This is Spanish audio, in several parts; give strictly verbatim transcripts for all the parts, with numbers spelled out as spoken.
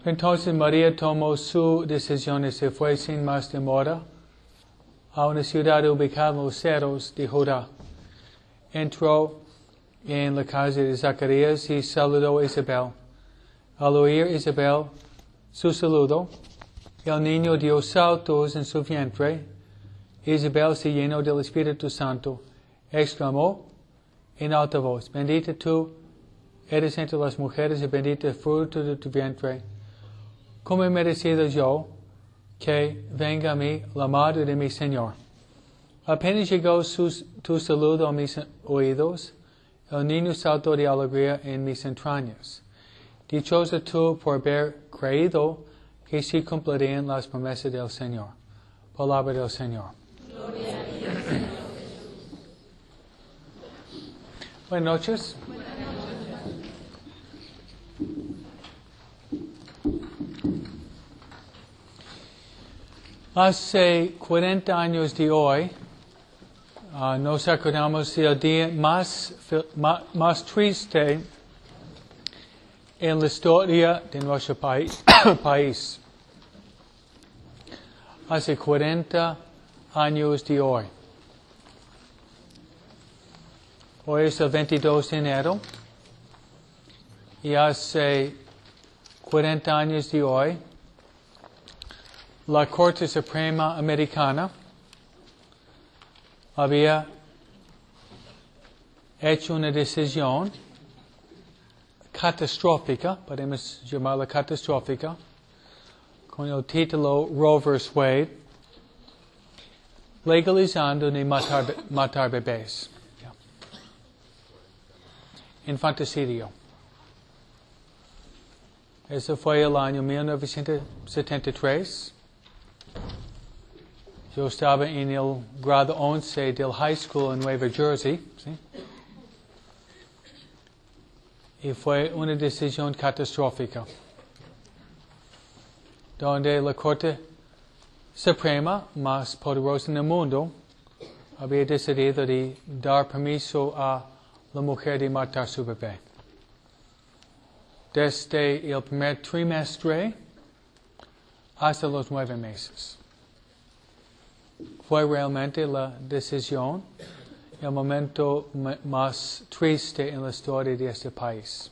Entonces María tomó su decisión y se fue sin más demora a una ciudad ubicada en los cerros de Judá. Entró en la casa de Zacarías y saludó a Isabel. Al oír Isabel su saludo, el niño dio saltos en su vientre. Isabel se llenó del Espíritu Santo. Exclamó en alta voz: Bendita tú eres entre las mujeres y bendito el fruto de tu vientre. ¿Cómo he merecido yo que venga a mí la madre de mi Señor? Apenas llegó su, tu saludo a mis oídos, el niño saltó de alegría en mis entrañas. Dichosa tú por haber creído que se cumplirían las promesas del Señor. Palabra del Señor. Gloria a Dios. Buenas noches. Hace cuarenta años de hoy, uh, nos acordamos del día más, más, más triste en la historia de nuestro país. país. Hace cuarenta años de hoy. Hoy es el veintidós de enero y hace cuarenta años de hoy, la Corte Suprema Americana había hecho una decisión catastrófica, podemos llamarla catastrófica, con el título Roe versus Wade, legalizando ni matar, matar bebés. Yeah. Infanticidio. Eso fue el año mil novecientos setenta y tres. Yo estaba en el grado once del high school en Nueva Jersey, ¿sí? Y fue una decisión catastrófica, donde la Corte Suprema más poderosa en el mundo había decidido de dar permiso a la mujer de matar su bebé. Desde el primer trimestre hasta los nueve meses. Fue realmente la decisión, el momento más triste en la historia de este país.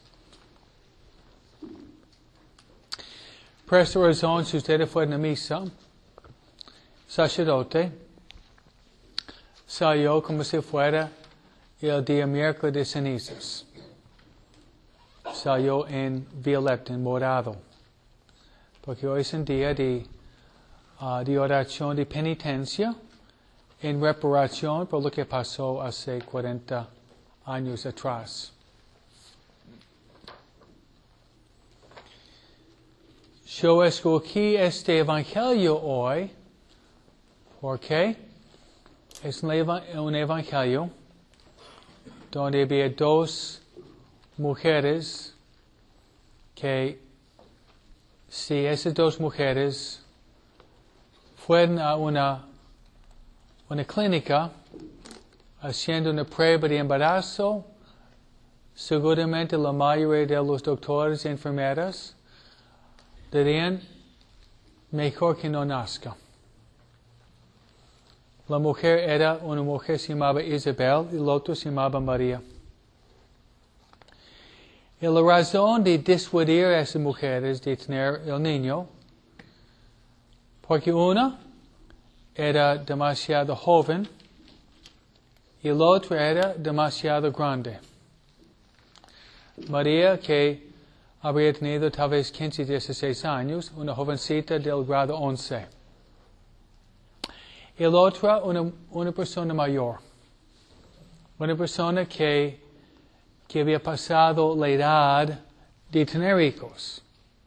Por esta razón, si usted fue en la misa, sacerdote salió como si fuera el día miércoles de cenizas. Salió en violeta, en morado. Porque hoy es un día de, uh, de oración de penitencia en reparación por lo que pasó hace cuarenta años atrás. Yo escogí este evangelio hoy porque es un evangelio donde había dos mujeres que, si esas dos mujeres fueron a una, una clínica haciendo una prueba de embarazo, seguramente la mayoría de los doctores y enfermeras dirían mejor que no nazca. La mujer era una mujer que se llamaba Isabel y el otro se llamaba María. Y la razón de disuadir a esas mujeres de tener el niño, porque una era demasiado joven y el otro era demasiado grande. María, que habría tenido tal vez quince, dieciséis años, una jovencita del grado once. Y el otro, una, una persona mayor. Una persona que que había pasado la edad de tener hijos.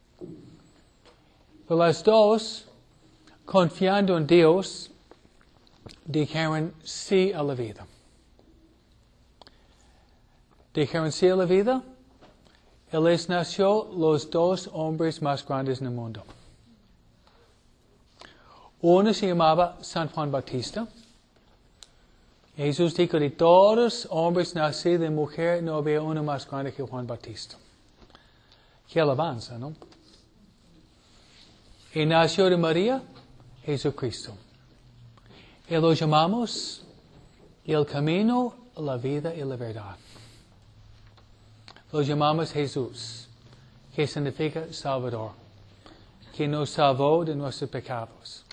Pero las dos, confiando en Dios, dijeron sí a la vida. Dijeron sí a la vida, y les nació los dos hombres más grandes en el mundo. Uno se llamaba San Juan Bautista. Jesús dijo, de todos los hombres nacidos de mujer, no había uno más grande que Juan Bautista. Qué alabanza, ¿no? Y nació de María Jesucristo. Y lo llamamos el camino, la vida y la verdad. Lo llamamos Jesús, que significa Salvador, que nos salvó de nuestros pecados.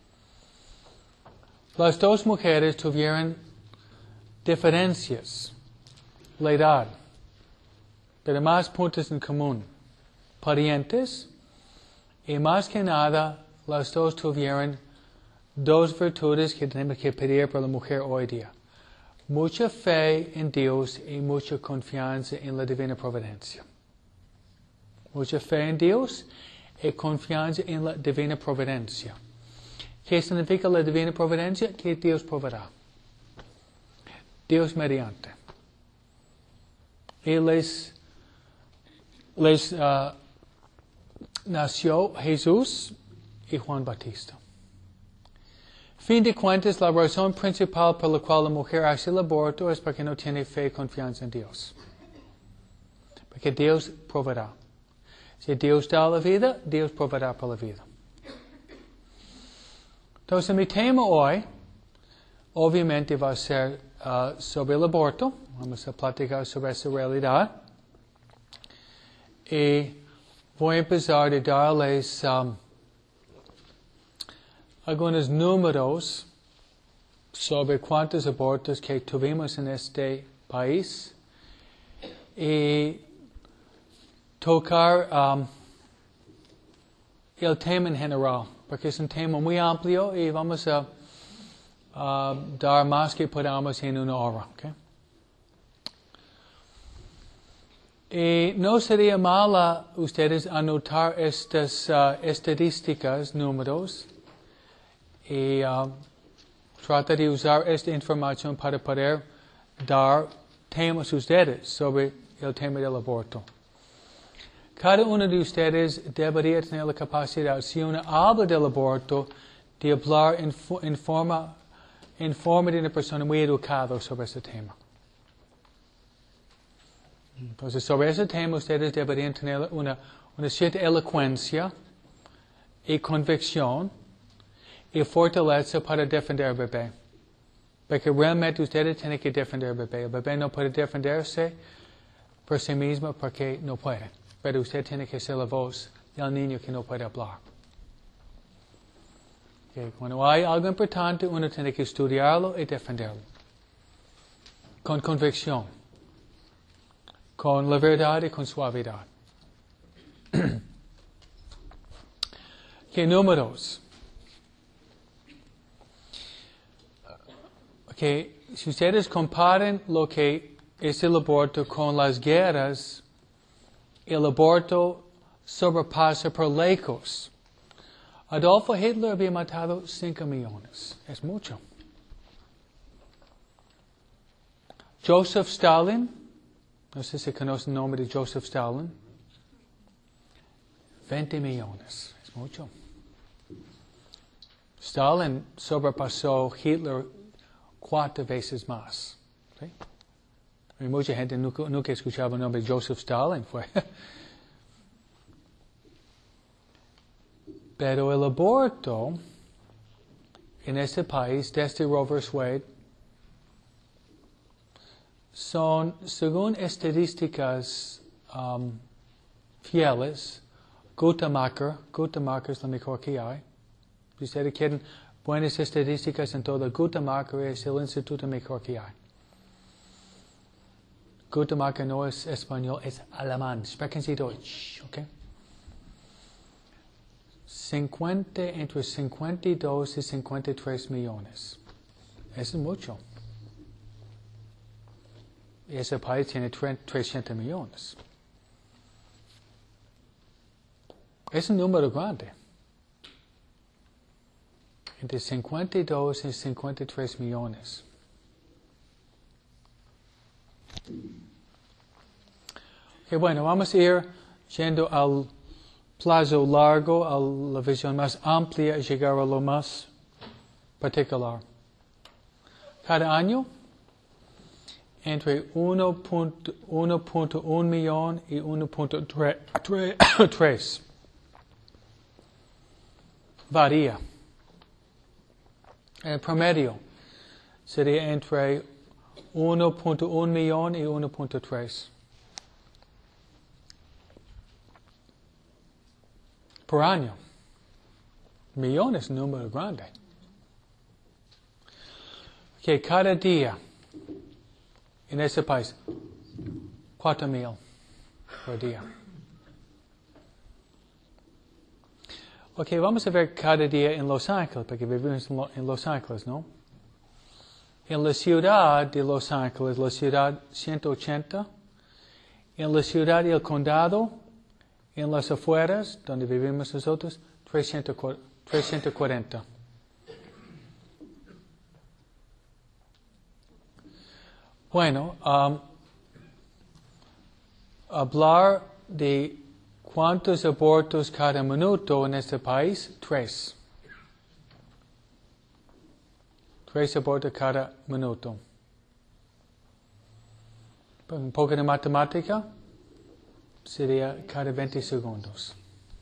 Las dos mujeres tuvieron diferencias, la edad, pero más puntos en común, parientes, y más que nada, las dos tuvieron dos virtudes que tenemos que pedir para la mujer hoy día. Mucha fe en Dios y mucha confianza en la divina providencia. Mucha fe en Dios y confianza en la divina providencia. ¿Qué significa la divina providencia? Que Dios proveerá. Dios mediante. Y les, les uh, nació Jesús y Juan Bautista. Fin de cuentas, la razón principal por la cual la mujer hace el aborto es porque no tiene fe y confianza en Dios. Porque Dios proveerá. Si Dios da la vida, Dios proveerá por la vida. Entonces, mi tema hoy, obviamente, va a ser uh, sobre el aborto. Vamos a platicar sobre esa realidad. Y voy a empezar a darles um, algunos números sobre cuántos abortos que tuvimos en este país y tocar um, el tema en general, porque es un tema muy amplio y vamos a uh, dar más que podamos en una hora. ¿Okay? Y no sería mala ustedes anotar estas uh, estadísticas, números, y uh, trata de usar esta información para poder dar temas a ustedes sobre el tema del aborto. Cada uno de ustedes debería tener la capacidad, si uno habla del aborto, de hablar en, en, forma, en forma de una persona muy educada sobre ese tema. Entonces, sobre ese tema ustedes deberían tener una, una cierta elocuencia y convicción y fortaleza para defender al bebé. Porque realmente ustedes tienen que defender al bebé. El bebé no puede defenderse por sí mismo porque no puede. Pero usted tiene que ser la voz del niño que no puede hablar. Okay. Cuando hay algo importante, uno tiene que estudiarlo y defenderlo. Con convicción. Con la verdad y con suavidad. ¿Qué números? Que si ustedes comparen lo que es el aborto con las guerras, el aborto sobrepasa por lejos. Adolfo Hitler había matado cinco millones. Es mucho. Joseph Stalin, no sé si conocen el nombre de Joseph Stalin, veinte millones. Es mucho. Stalin sobrepasó Hitler cuatro veces más. ¿Sí? Y mucha gente nunca, nunca escuchaba el nombre de Joseph Stalin. Fue. Pero el aborto en este país, desde Roe versus Wade, son, según estadísticas um, fieles, Guttmacher, Guttmacher es lo mejor que hay. Si ustedes quieren buenas estadísticas en todo, Guttmacher es el instituto mejor que hay. Guttmacher no es español, es alemán. Sprechen Sie Deutsch, ¿ok? cincuenta, entre cincuenta y dos y cincuenta y tres millones. Eso es mucho. Y ese país tiene trescientos millones. Es un número grande. Entre cincuenta y dos y cincuenta y tres millones. Okay, bueno, vamos a ir yendo al plazo largo, a la visión más amplia y llegar a lo más particular. Cada año, entre uno punto uno millón y uno punto tres varía. El promedio sería entre uno punto uno millón y uno punto tres por año. Millón es un número grande. Que cada día en ese país, cuatro mil por día. Ok, vamos a ver cada día en Los Ángeles, porque vivimos en Los Ángeles, ¿no? En la ciudad de Los Ángeles, la ciudad ciento ochenta, en la ciudad y el condado, en las afueras, donde vivimos nosotros, trescientos cuarenta. Bueno, um, hablar de cuántos abortos cada minuto en este país, tres. Tres abortos cada minuto. Un poco de matemática sería cada veinte segundos.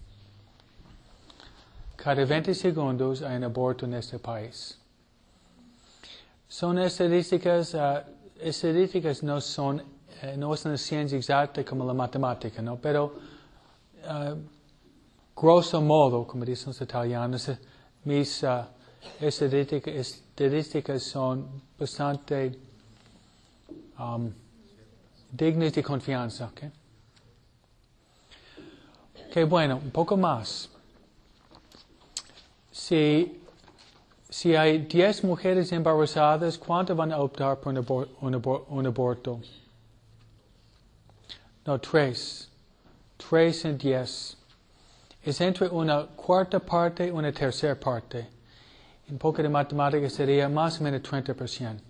Cada veinte segundos hay un aborto en este país. Son estadísticas, uh, estadísticas no son, uh, no es una ciencia exacta como la matemática, ¿no? Pero, uh, grosso modo, como dicen los italianos, mis uh, estadísticas, estadísticas son bastante um, dignas de confianza, ¿ok? Que bueno, un poco más. Si, si hay diez mujeres embarazadas, ¿cuánto van a optar por un, abor un, abor un aborto? No, tres. Tres en diez. Es entre una cuarta parte y una tercera parte. Un poco de matemática sería más o menos treinta por ciento.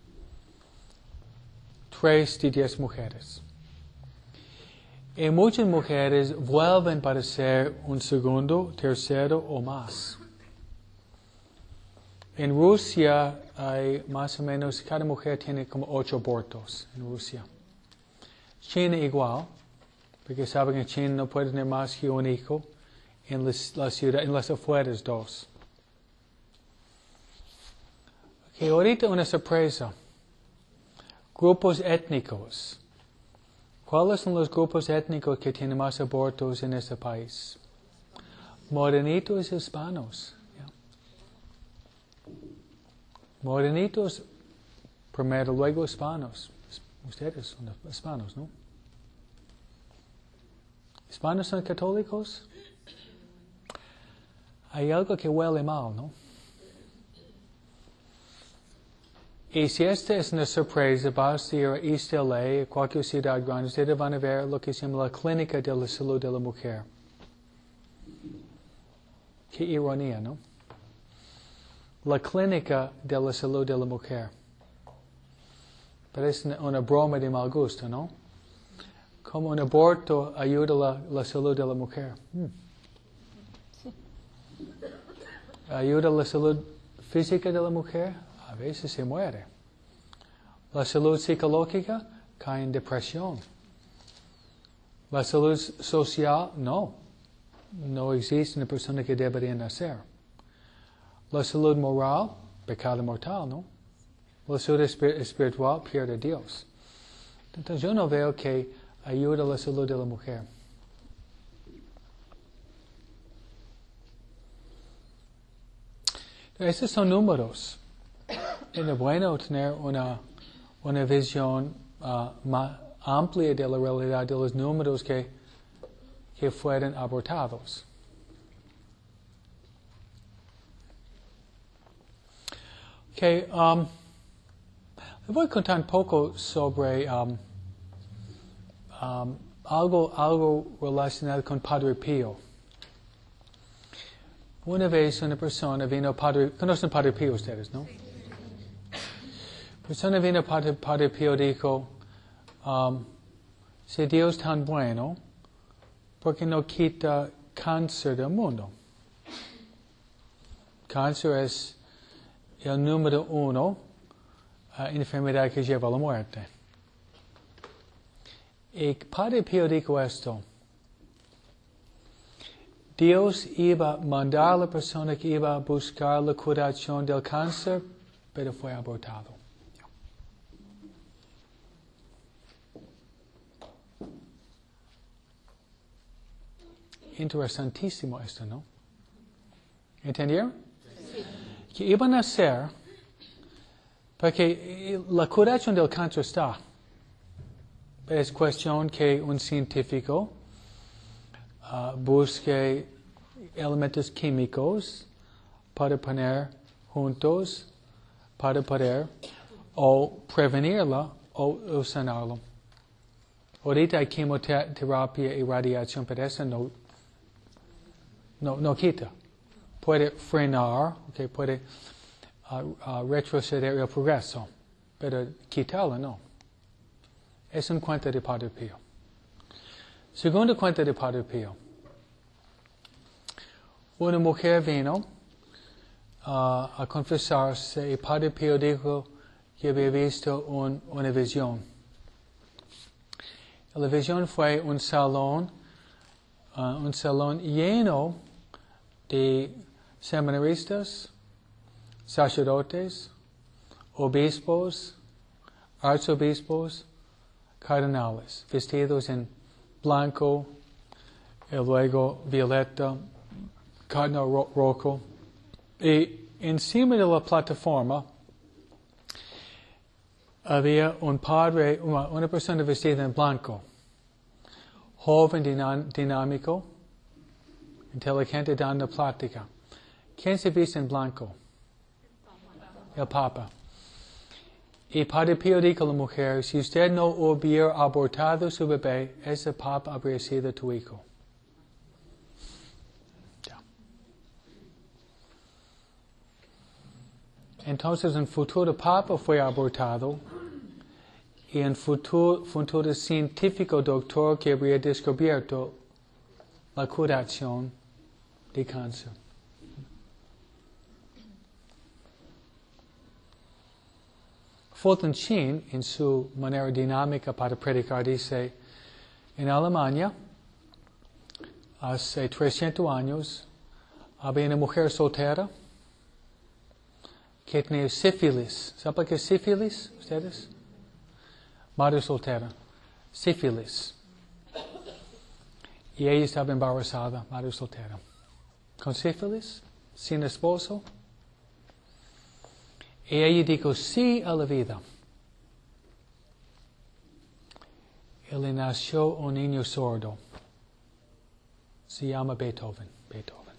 Tres de diez mujeres. Y muchas mujeres vuelven para hacer un segundo, tercero o más. En Rusia hay más o menos, cada mujer tiene como ocho abortos en Rusia. China igual, porque saben que en China no puede tener más que un hijo, en las, la ciudad, en las afueras dos. Okay, ahorita una sorpresa. Grupos étnicos. ¿Cuáles son los grupos étnicos que tienen más abortos en este país? Morenitos hispanos. Yeah. Morenitos primero, luego hispanos. Ustedes son hispanos, ¿no? ¿Hispanos son católicos? Hay algo que huele mal, ¿no? Y si esta es una sorpresa, vas a ir a East L A, a cualquier ciudad grande, ustedes van a ver lo que se llama la Clínica de la Salud de la Mujer. Qué ironía, ¿no? La Clínica de la Salud de la Mujer. Parece una, una broma de mal gusto, ¿no? Como un aborto ayuda a la, la salud de la mujer. Hmm. Ayuda a la salud física de la mujer. A veces se muere. La salud psicológica cae en depresión. La salud social, no. No existe una persona que debería nacer. La salud moral, pecado mortal, ¿no? La salud espiritual, pierde a Dios. Entonces yo no veo que ayuda a la salud de la mujer. Estos son números. Es bueno tener una, una visión uh, más amplia de la realidad de los números que, que fueron abortados. Okay, um, le voy a contar un poco sobre um, um, algo, algo relacionado con Padre Pío. Una vez una persona vino a Padre, conocen Padre Pío ustedes, ¿no? Persona vino a Padre, Padre Pío y dijo, um, si Dios es tan bueno, ¿por qué no quita cáncer del mundo? Cáncer es el número uno uh, enfermedad que lleva a la muerte. Y Padre Pío dijo esto. Dios iba a mandar a la persona que iba a buscar la curación del cáncer, pero fue abortado. Interesantísimo esto, ¿no? ¿Entendieron? Sí. Que iban a hacer, porque la curación del cáncer está. Es cuestión que un científico uh, busque elementos químicos para poner juntos, para poder o prevenirla o, o sanarlo. Ahorita hay quimioterapia y radiación, pero eso no, no, no quita. Puede frenar, okay, puede uh, uh, retroceder el progreso, pero quitarlo no. Es un cuento de Padre Pío. Segundo cuento de Padre Pío. Una mujer vino uh, a confesarse y Padre Pío dijo que había visto un, una visión. La visión fue un salón, uh, un salón lleno de seminaristas, sacerdotes, obispos, arzobispos, cardenales, vestidos en blanco, y luego violeta, cardenal ro rojo. Y encima de la plataforma había un padre, una, una persona vestida en blanco, joven, dinámico, inteligente, dando plática. ¿Quién se viste en blanco? El Papa. Y Padre Pío dijo a la mujer, si usted no hubiera abortado su bebé, ese Papa habría sido tu hijo. Ya. Entonces, un futuro Papa fue abortado y un futuro, futuro científico doctor que habría descubierto la curación de cáncer. Fulton Sheen, en su manera dinámica para predicar, dice, en Alemania, hace trescientos años, había una mujer soltera que tenía sífilis. ¿Saben qué es sífilis, ustedes? Madre soltera. Sífilis. Y ella estaba embarazada, madre soltera. Con sífilis, sin esposo. Y ella dijo sí a la vida. Y le nació un niño sordo. Se llama Beethoven. Beethoven.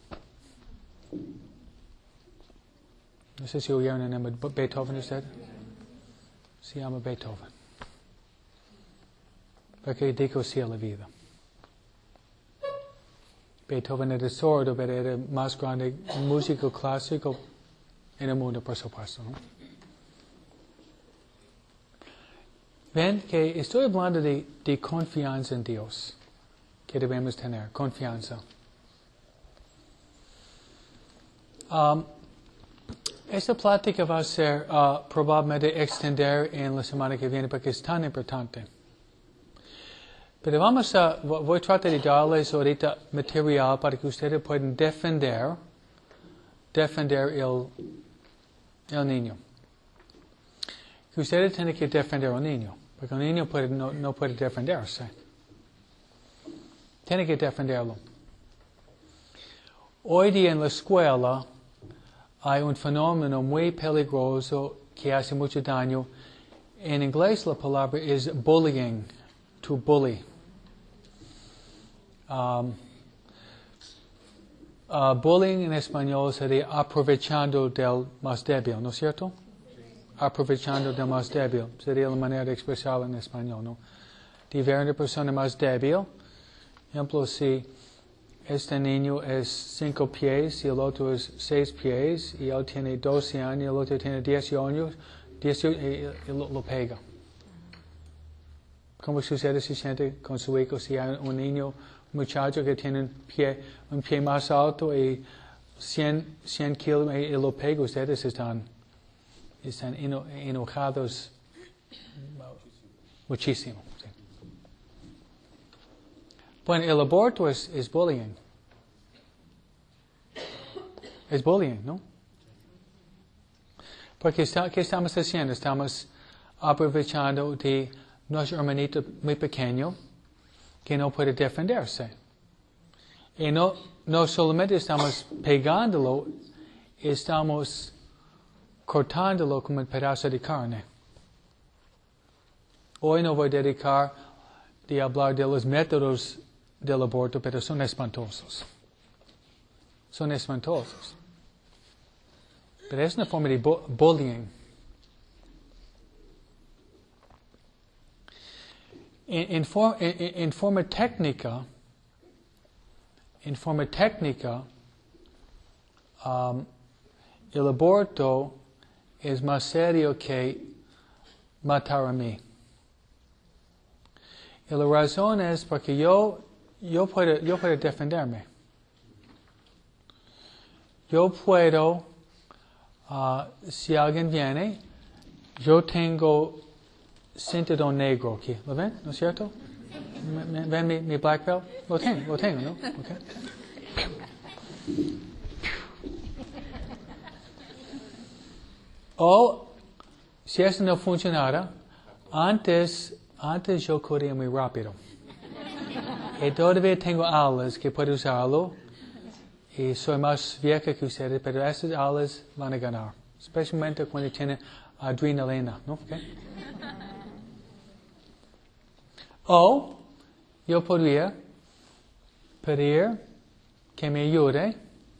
No sé si oyeron el nombre de Beethoven usted. Se llama Beethoven. Porque dijo sí a la vida. Beethoven era sordo, pero era el más grande músico clásico en el mundo, por supuesto, ¿no? Ven que estoy hablando de, de confianza en Dios, que debemos tener, confianza. Um, esta plática va a ser uh, probablemente extender en la semana que viene porque es tan importante. Pero vamos a, voy a tratar de darles ahorita material para que ustedes puedan defender, defender el el niño. Que ustedes tienen que defender al niño, porque el niño puede, no, no puede defenderse. Tienen que defenderlo. Hoy día en la escuela hay un fenómeno muy peligroso que hace mucho daño. En inglés la palabra es bullying, to bully. Um, Uh, bullying en español sería aprovechando del más débil, ¿no es cierto? Sí. Aprovechando del más débil, sería la manera de expresarlo en español, ¿no? De ver a una persona más débil, por ejemplo, si este niño es cinco pies y el otro es seis pies y él tiene doce años y el otro tiene diez años, diez, y, y lo, lo pega. ¿Cómo sucede si siente con su hijo si hay un niño, un muchacho que tiene un pie, un pie más alto y cien, cien kilos y, y lo pega? Ustedes están, están eno, enojados muchísimo. Sí. Bueno, el aborto es, es bullying. Es bullying, ¿no? Porque está, ¿qué estamos haciendo? Estamos aprovechando de nuestro hermanito muy pequeño que no puede defenderse. Y no, no solamente estamos pegándolo, estamos cortándolo como un pedazo de carne. Hoy no voy a dedicar de hablar de los métodos del aborto, pero son espantosos. Son espantosos. Pero es una forma de bu- bullying. En, en, for, en, en forma técnica, en forma técnica, um, el aborto es más serio que matar a mí. Y la razón es porque yo, yo puedo, yo puedo defenderme. Yo puedo, uh, si alguien viene, yo tengo cinturón negro aquí. ¿Lo ven? ¿No es cierto? ¿Ven mi, mi black belt? Lo tengo, lo tengo, ¿no? Okay. O, si eso no funcionara, antes, antes yo corría muy rápido. Y todavía tengo alas que puedo usarlo. Y soy más vieja que ustedes, pero esas alas van a ganar. Especialmente cuando tienen adrenalina, ¿no? Okay. O, yo podría pedir que me ayude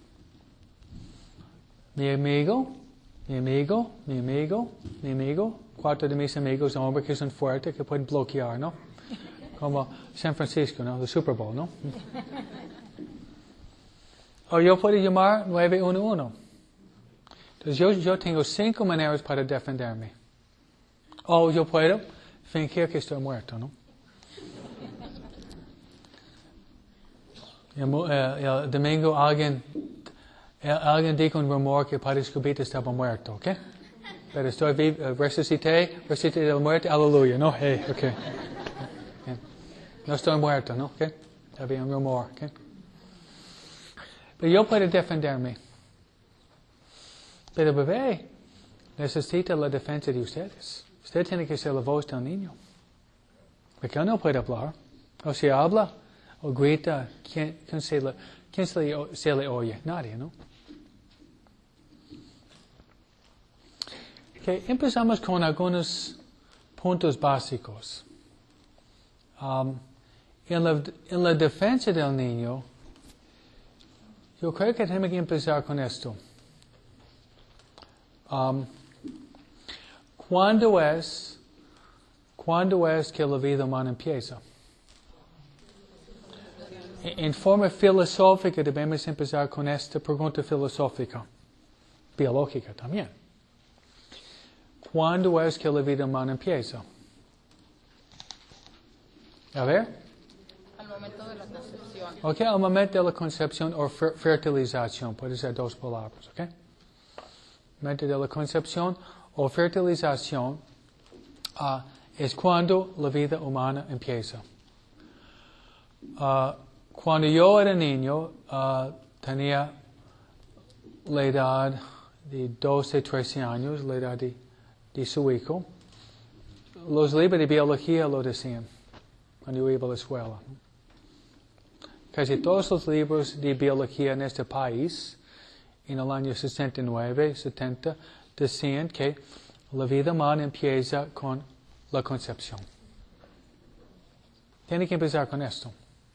mi amigo, mi amigo, mi amigo, mi amigo, cuatro de mis amigos hombres que son fuertes, que pueden bloquear, ¿no? Como San Francisco, ¿no? El Super Bowl, ¿no? O yo puedo llamar nueve uno uno. Entonces yo, yo tengo cinco maneras para defenderme. O yo puedo fingir que estoy muerto, ¿no? El, el, el domingo alguien, el, alguien dijo un rumor que Padre Escobita estaba muerto, ¿ok? Pero estoy vivo, resucité, resucité del muerto, aleluya, ¿no? Hey, ok. Okay. No estoy muerto, ¿no? ¿Ok? Había un rumor, ¿ok? Pero yo puedo defenderme. Pero bebé necesita la defensa de ustedes. Usted tiene que ser la voz del niño. Porque él no puede hablar. O si habla, o grita, ¿quién, quién, se, le, quién se, le, se le oye? Nadie, ¿no? Okay, empezamos con algunos puntos básicos. Um, en, la, en la defensa del niño, yo creo que tenemos que empezar con esto. Um, ¿Cuándo es, cuándo es que la vida humana empieza? En, en forma filosófica debemos empezar con esta pregunta filosófica, biológica también. ¿Cuándo es que la vida humana empieza? A ver. Al momento de la concepción. Ok, al momento de la concepción o fer- fertilización, puede ser dos palabras, ok. Momento de la concepción o fertilización uh, es cuando la vida humana empieza. Uh, cuando yo era niño, uh, tenía la edad de doce, trece años, la edad de, de su hijo. Los libros de biología lo decían cuando yo iba a la escuela. Casi todos los libros de biología en este país, en el año sesenta y nueve, setenta, decían que la vida humana empieza con la concepción. Tiene que empezar con esto.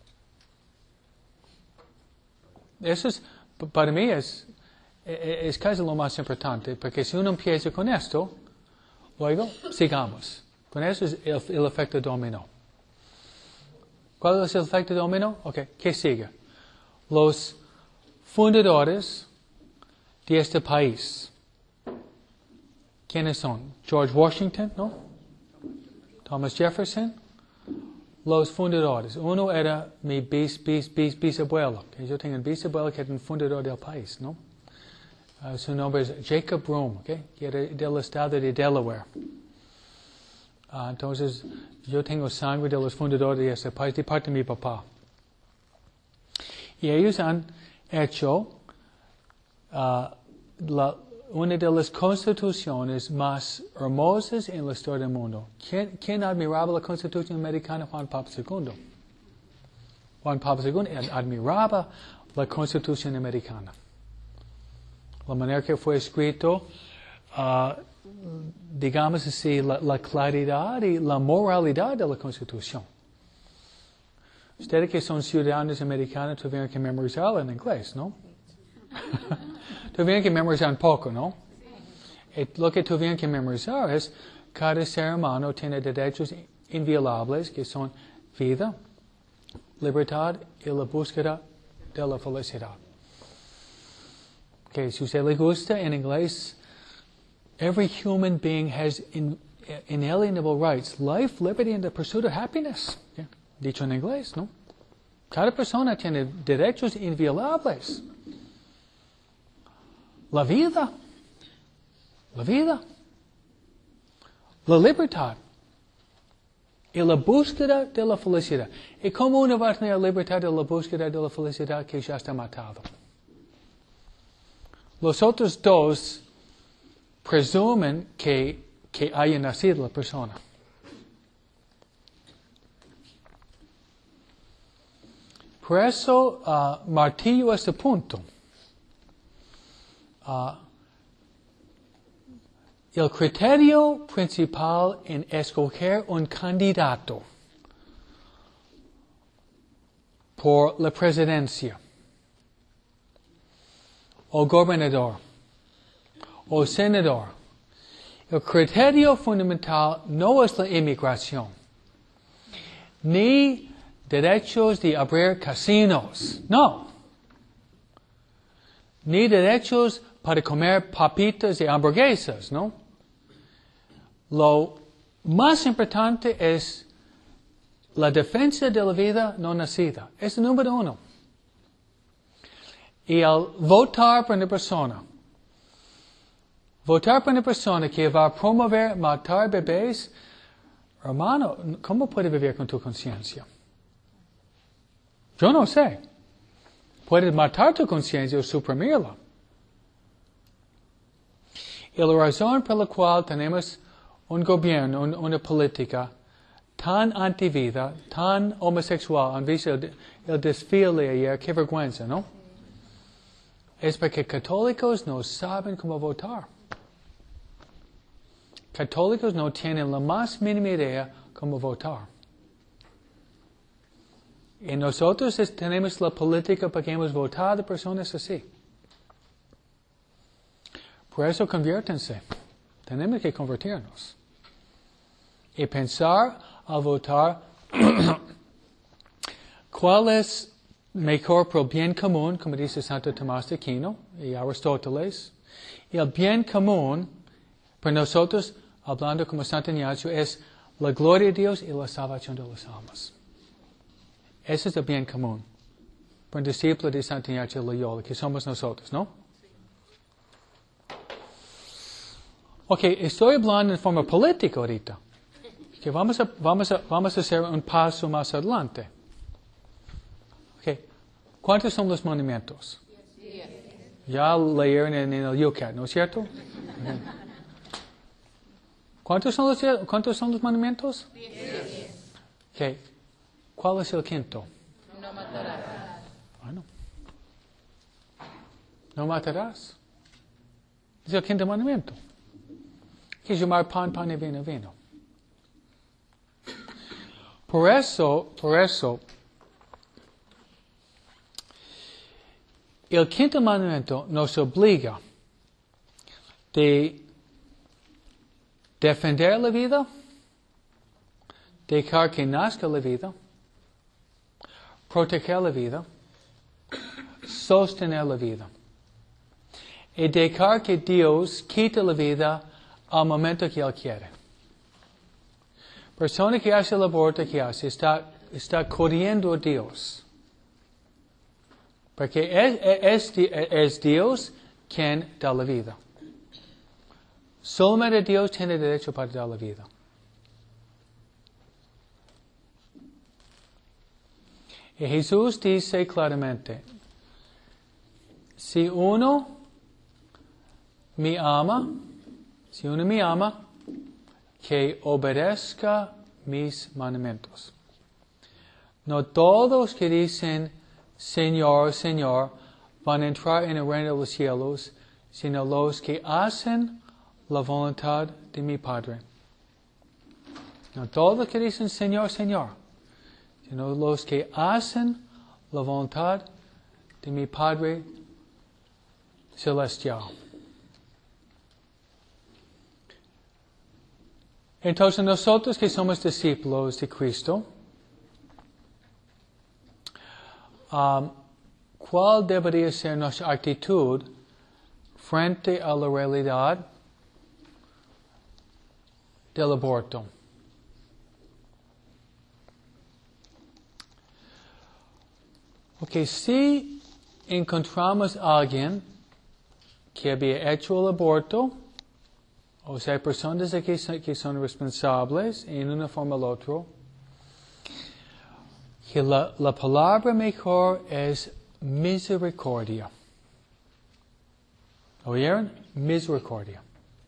Eso es, para mí es, es casi lo más importante, porque si uno empieza con esto, luego sigamos. Con eso es el, el efecto dominó. ¿Cuál es el efecto dominó? Ok, ¿qué sigue? Los fundadores de este país. ¿Quiénes son? George Washington, ¿no? Thomas Jefferson. Los fundadores. Uno era mi bis, bis, bis, bisabuelo. Que yo tengo un bisabuelo que era un fundador del país, ¿no? Uh, su nombre es Jacob Broome, ¿okay? Que era del estado de Delaware. Uh, entonces, yo tengo sangre de los fundadores de este país de parte de mi papá. Y ellos han hecho uh, la, una de las constituciones más hermosas en la historia del mundo. ¿Quién, quién admiraba la Constitución americana? Juan Pablo segundo. Juan Pablo segundo admiraba la Constitución americana. La manera que fue escrito, uh, digamos así, la, la claridad y la moralidad de la Constitución. Ustedes que son ciudadanos americanos tuvieron que memorizarla en inglés, ¿no? Tuvieron que memorizar un poco, ¿no? Sí. Lo que tuvieron que memorizar es cada ser humano tiene derechos inviolables que son vida, libertad y la búsqueda de la felicidad. Okay, si a usted le gusta en inglés, every human being has in, inalienable rights, life, liberty, and the pursuit of happiness. Yeah. Dicho en inglés, ¿no? Cada persona tiene derechos inviolables. La vida, la vida, la libertad y la búsqueda de la felicidad. ¿Y cómo uno va a tener la libertad y la búsqueda de la felicidad que ya está matado? Los otros dos presumen que, que haya nacido la persona. Por eso, uh, martillo este punto. Uh, el criterio principal en escoger un candidato por la presidencia, o gobernador, o senador, el criterio fundamental no es la inmigración, ni derechos de abrir casinos, no. Ni derechos para comer papitas y hamburguesas, ¿no? Lo más importante es la defensa de la vida no nacida. Es el número uno. Y al votar por una persona, votar por una persona que va a promover matar bebés, hermano, ¿cómo puede vivir con tu conciencia? Yo no sé. Puedes matar tu conciencia o suprimirla. Y la razón por la cual tenemos un gobierno, un, una política tan antivida, tan homosexual, han visto el, el desfile ayer, qué vergüenza, ¿no? Es porque católicos no saben cómo votar. Católicos no tienen la más mínima idea cómo votar. Y nosotros es, tenemos la política para que hemos votado personas así. Por eso conviértense. Tenemos que convertirnos. Y pensar al votar cuál es mejor para el bien común, como dice Santo Tomás de Aquino y Aristóteles. Y el bien común, para nosotros, hablando como Santo Ignacio, es la gloria de Dios y la salvación de las almas. Ese es el bien común. Para un discípulo de Santo Ignacio de Loyola, que somos nosotros, ¿no? Ok, estoy hablando en forma política ahorita. Que vamos a, vamos a, vamos a hacer un paso más adelante. Ok, ¿cuántos son los mandamientos? Diez. Ya leyeron en, en el U C A T, ¿no es cierto? Okay. ¿Cuántos son los, cuántos son los mandamientos? Diez. Ok. ¿Cuál es el quinto? No matarás. Bueno. No matarás. Es el quinto mandamiento. Que es llamar pan, pan y vino, vino. Por eso, por eso, el quinto mandamiento nos obliga de defender la vida, dejar que nazca la vida, proteger la vida, sostener la vida. Y dejar que Dios quite la vida al momento que Él quiere. Persona que hace el aborto, que hace, está, está corriendo a Dios. Porque es, es, es Dios quien da la vida. Solamente Dios tiene derecho para dar la vida. Y Jesús dice claramente, si uno me ama, si uno me ama, que obedezca mis mandamientos. No todos que dicen Señor, Señor, van a entrar en el reino de los cielos, sino los que hacen la voluntad de mi Padre. No todos los que dicen Señor, Señor, sino los que hacen la voluntad de mi Padre celestial. Entonces nosotros que somos discípulos de Cristo, um, ¿cuál debería ser nuestra actitud frente a la realidad del aborto? Ok, si encontramos a alguien que había hecho el aborto, o sea, personas que son, que son responsables en una forma u otra, que la, la palabra mejor es misericordia. ¿Oyeron? Misericordia.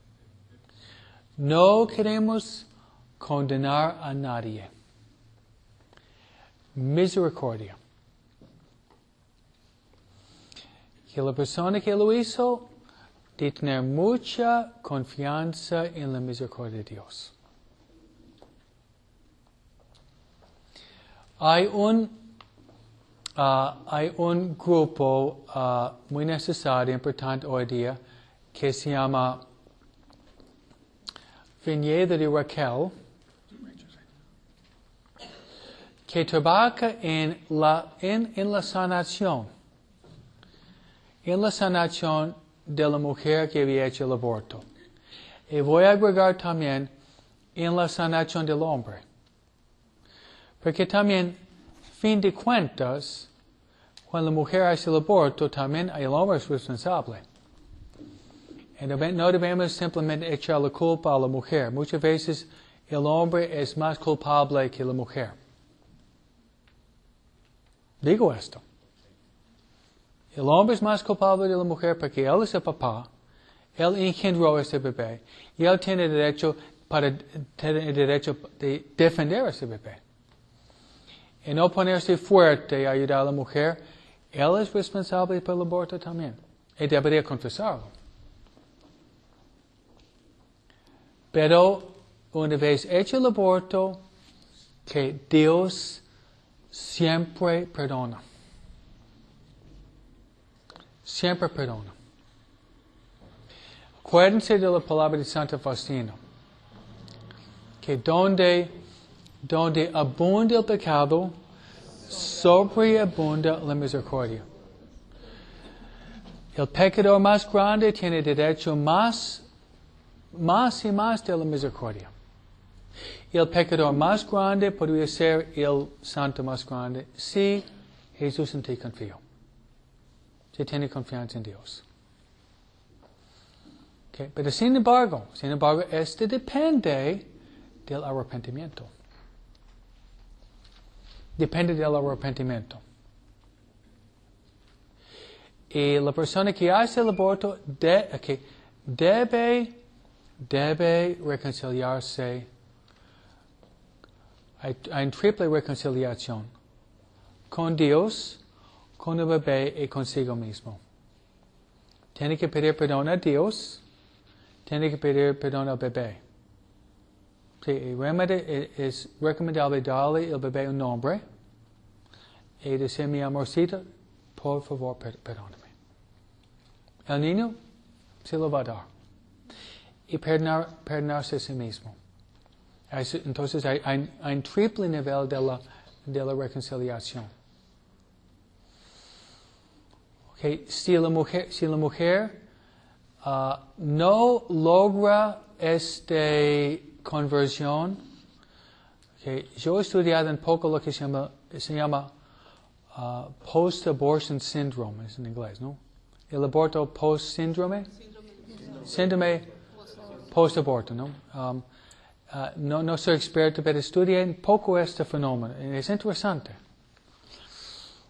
No queremos condenar a nadie. Misericordia. Que la persona que lo hizo de tener mucha confianza en la misericordia de Dios. Hay un, uh, hay un grupo uh, muy necesario, importante hoy día, que se llama Viñedo de Raquel, que trabaja en la, en, en la sanación, en la sanación de la mujer que había hecho el aborto. Y voy a agregar también en la sanación del hombre. Porque también, fin de cuentas, cuando la mujer hace el aborto, también el hombre es responsable. Y no debemos simplemente echar la culpa a la mujer. Muchas veces el hombre es más culpable que la mujer. Digo esto. El hombre es más culpable de la mujer porque él es el papá, él engendró a ese bebé y él tiene derecho para tiene derecho de defender a ese bebé. Y no ponerse fuerte y ayudar a la mujer, él es responsable por el aborto también. Y debería confesarlo. Pero una vez hecho el aborto, que Dios siempre perdona. Siempre perdona. Acuérdense de la palabra de Santo Faustino, que donde, donde abunda el pecado, sobreabunda la misericordia. El pecador más grande tiene derecho más, más y más de la misericordia. El pecador más grande podría ser el santo más grande si Jesús en ti confía. Si tiene confianza en Dios. Okay. Pero sin embargo, sin embargo, esto depende del arrepentimiento. Depende del arrepentimiento. Y la persona que hace el aborto de, okay, debe, debe reconciliarse. Hay, hay una triple reconciliación. Con Dios, con el bebé y consigo mismo. Tiene que pedir perdón a Dios, tiene que pedir perdón al bebé. Sí, realmente es recomendable darle al bebé un nombre y decir, mi amorcito, por favor, perdóname. El niño se lo va a dar. Y perdonar, perdonarse a sí mismo. Entonces hay, hay, hay un triple nivel de la, de la reconciliación. Okay, si la mujer, si la mujer uh, no logra esta conversión, okay, yo he estudiado un poco lo que se llama, se llama uh, post-abortion syndrome, es en inglés, ¿no? El aborto post-síndrome. Síndrome post-aborto, ¿no? Um, uh, no, no soy experto, pero estudié un poco este fenómeno. Es interesante.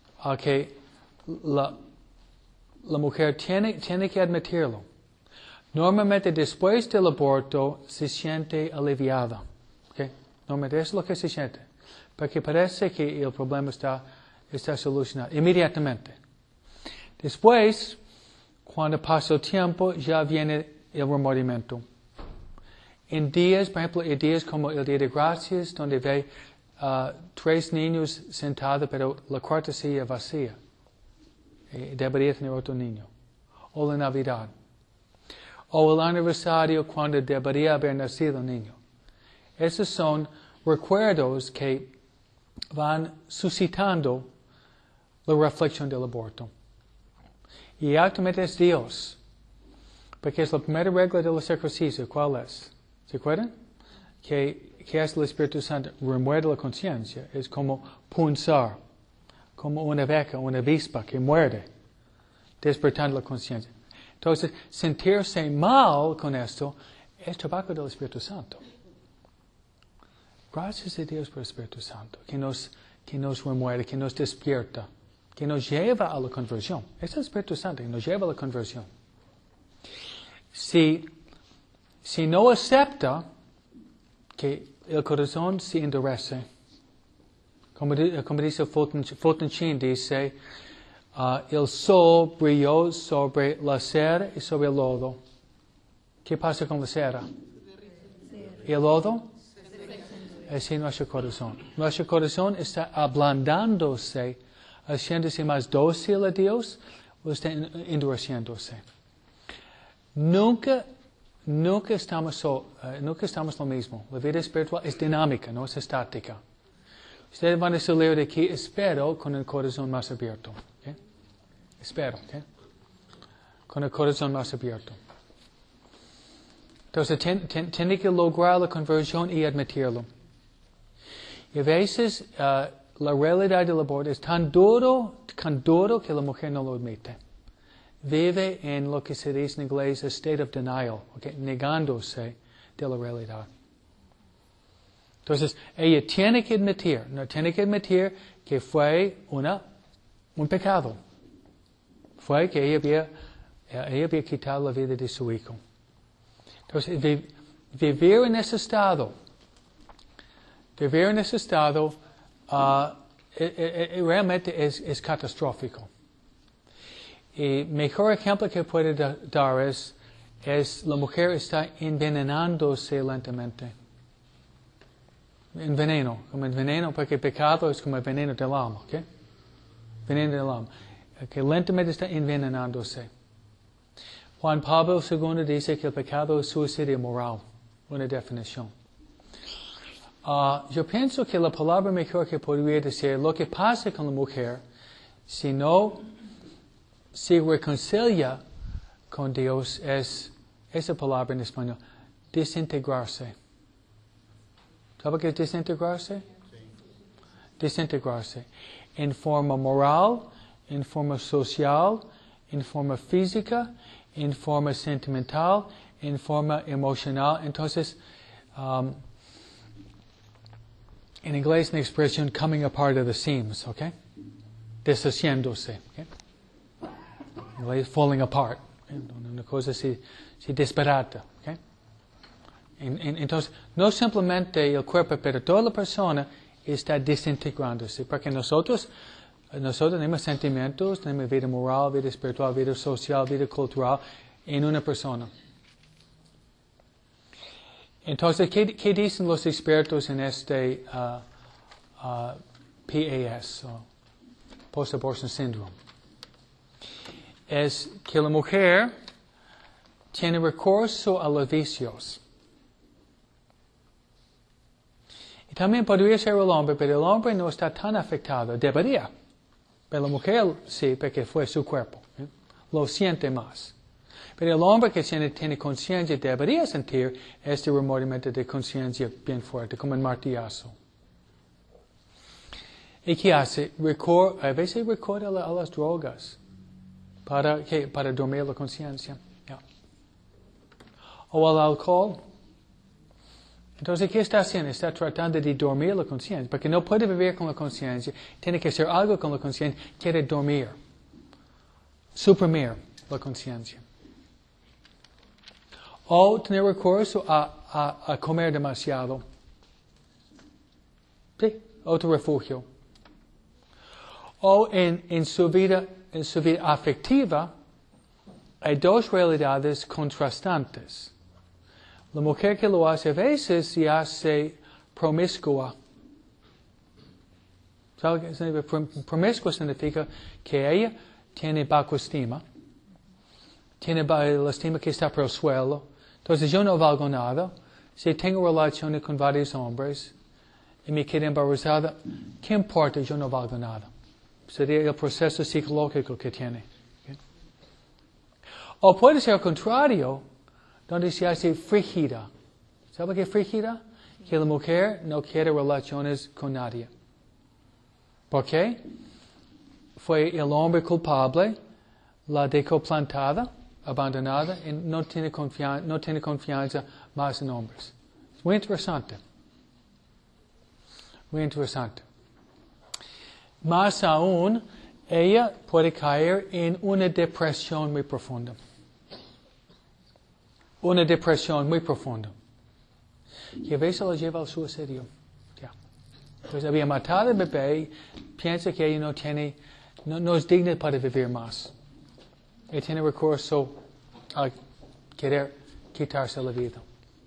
Okay, la La mujer tiene, tiene que admitirlo. Normalmente después del aborto se siente aliviada. ¿Okay? Normalmente es lo que se siente. Porque parece que el problema está, está solucionado inmediatamente. Después, cuando pasa el tiempo, ya viene el remordimiento. En días, por ejemplo, en días como el Día de Gracias, donde ve uh, tres niños sentados, pero la cuarta silla vacía. Eh, debería tener otro niño. O la Navidad. O el aniversario cuando debería haber nacido el niño. Esos son recuerdos que van suscitando la reflexión del aborto. Y actualmente es Dios. Porque es la primera regla de los ejercicios. ¿Cuál es? ¿Se acuerdan? Que, que es el Espíritu Santo. Remuerde la conciencia. Es como punzar. Como una abeja, una avispa que muerde. Despertando la conciencia. Entonces, sentirse mal con esto es trabajo del Espíritu Santo. Gracias a Dios por el Espíritu Santo. Que nos, que nos remuerde, que nos despierta. Que nos lleva a la conversión. Es el Espíritu Santo que nos lleva a la conversión. Si, si no acepta que el corazón se endurece, como, como dice Fulton, Fulton Sheen, dice, uh, el sol brilló sobre la cera y sobre el lodo. ¿Qué pasa con la cera? ¿Y el lodo? Así es nuestro corazón. Nuestro corazón está ablandándose, haciéndose más dócil a Dios, o está endureciéndose. Nunca, nunca estamos, so, uh, nunca estamos lo mismo. La vida espiritual es dinámica, no es estática. Ustedes van a salir de aquí, espero, con el corazón más abierto. ¿Okay? Espero, ¿okay? Con el corazón más abierto. Entonces, tiene ten, ten que lograr la conversión y admitirlo. Y a veces, uh, la realidad del aborto es tan duro, tan duro que la mujer no lo admite. Vive en lo que se dice en inglés state of denial, okay? Negándose de la realidad. Entonces, ella tiene que admitir, no tiene que admitir que fue una, un pecado. Fue que ella había, ella había quitado la vida de su hijo. Entonces, vi, vivir en ese estado, vivir en ese estado, uh, eh, eh, realmente es, es catastrófico. Y el mejor ejemplo que puede dar es, es la mujer está envenenándose lentamente. En veneno, como el veneno, porque el pecado es como el veneno del alma, ¿ok? Veneno del alma. Que lentamente está envenenándose. Juan Pablo segundo dice que el pecado es suicidio moral, una definición. Uh, yo pienso que la palabra mejor que podría decir, lo que pasa con la mujer, si no se reconcilia con Dios, es esa palabra en español, desintegrarse. ¿Sabe qué es desintegrarse? Sí. Desintegrarse. En forma moral, en forma social, en forma física, en forma sentimental, en forma emocional. Entonces, um, en inglés una expresión coming apart of the seams, ¿ok? Deshaciéndose, ¿ok? En inglés falling apart. ¿Okay? Una cosa se, se desbarata, ¿ok? En, en, entonces, no simplemente el cuerpo, pero toda la persona está desintegrándose, porque nosotros, nosotros tenemos sentimientos, tenemos vida moral, vida espiritual, vida social, vida cultural en una persona. Entonces, ¿qué, qué dicen los expertos en este uh, uh, P A S, o Post-Abortion Syndrome? Es que la mujer tiene recurso a los vicios. Y también podría ser el hombre, pero el hombre no está tan afectado. Debería. Pero la mujer sí, porque fue su cuerpo. ¿eh? Lo siente más. Pero el hombre que tiene, tiene conciencia debería sentir este remordimiento de conciencia bien fuerte, como un martillazo. ¿Y qué hace? Recor, a veces recurre a, la, a las drogas para, ¿qué? Para dormir la conciencia. Yeah. O al alcohol. Entonces, ¿qué está haciendo? Está tratando de dormir la conciencia, porque no puede vivir con la conciencia. Tiene que hacer algo con la conciencia. Quiere dormir. Suprimir la conciencia. o tener recurso a, a, a comer demasiado. Sí, otro refugio. O en, en, su vida, en su vida afectiva, hay dos realidades contrastantes. La mujer que lo hace a veces se hace promiscua. ¿Sabe qué significa? Promiscua significa que ella tiene baja estima, tiene la estima que está por el suelo. Entonces yo no valgo nada. Si tengo relaciones con varios hombres y me quedo embarazada, ¿qué importa? Yo no valgo nada. Sería el proceso psicológico que tiene. ¿Okay? O puede ser al contrario, donde se hace frígida. ¿Sabe qué es frígida? Que la mujer no quiere relaciones con nadie. ¿Por qué? Fue el hombre culpable, la dejó plantada, abandonada, y no tiene confianza, no tiene confianza más en hombres. Es muy interesante. Muy interesante. Más aún, ella puede caer en una depresión muy profunda. Una depresión muy profunda. Y a veces la lleva al suicidio. Yeah. Pues había matado al bebé, piensa que ella no tiene, no, no es digna para vivir más. Y tiene recurso a querer quitarse la vida.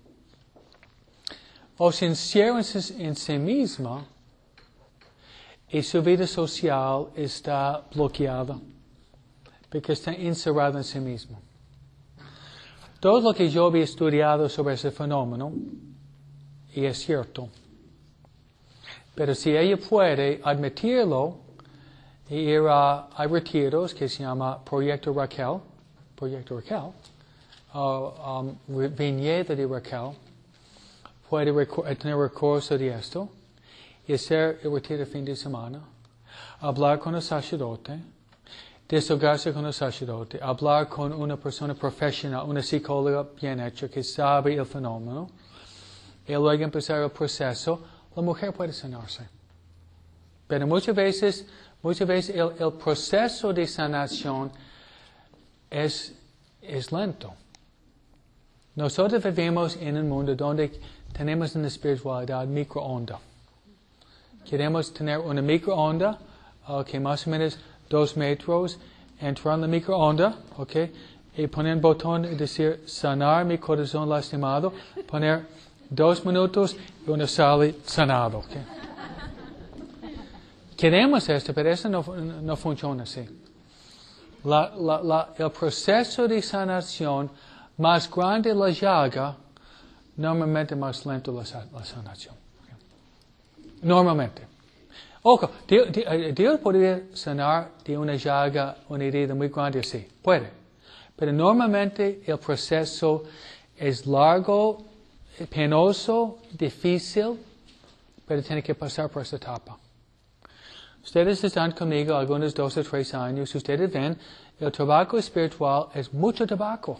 O se encierra en sí misma y su vida social está bloqueada porque está encerrada en sí misma. Todo lo que yo había estudiado sobre ese fenómeno, y es cierto, pero si ella puede admitirlo y ir a, a retiros que se llama Proyecto Raquel, Proyecto Raquel, uh, um, Viñeta de Raquel, puede recu- tener recurso de esto y hacer el retiro de fin de semana, hablar con el sacerdote, desahogarse con el sacerdote, hablar con una persona profesional, una psicóloga bien hecha que sabe el fenómeno, y luego empezar el proceso, la mujer puede sanarse. Pero muchas veces, muchas veces el, el proceso de sanación es, es lento. Nosotros vivimos en un mundo donde tenemos una espiritualidad microonda. Queremos tener una microonda uh, que más o menos dos metros, entrar en la microonda, ¿ok? Y poner un botón y decir, sanar mi corazón lastimado, poner dos minutos y uno sale sanado, ¿ok? Queremos esto, pero eso no, no funciona así. La, la, la, el proceso de sanación, más grande la llaga, normalmente más lento la, la sanación. ¿Okay? Normalmente. Ojo, Dios, Dios podría sanar de una llaga, una herida muy grande, sí, puede. Pero normalmente el proceso es largo, penoso, difícil, pero tiene que pasar por esta etapa. Ustedes están conmigo algunos dos o tres años, ustedes ven, el tabaco espiritual es mucho tabaco.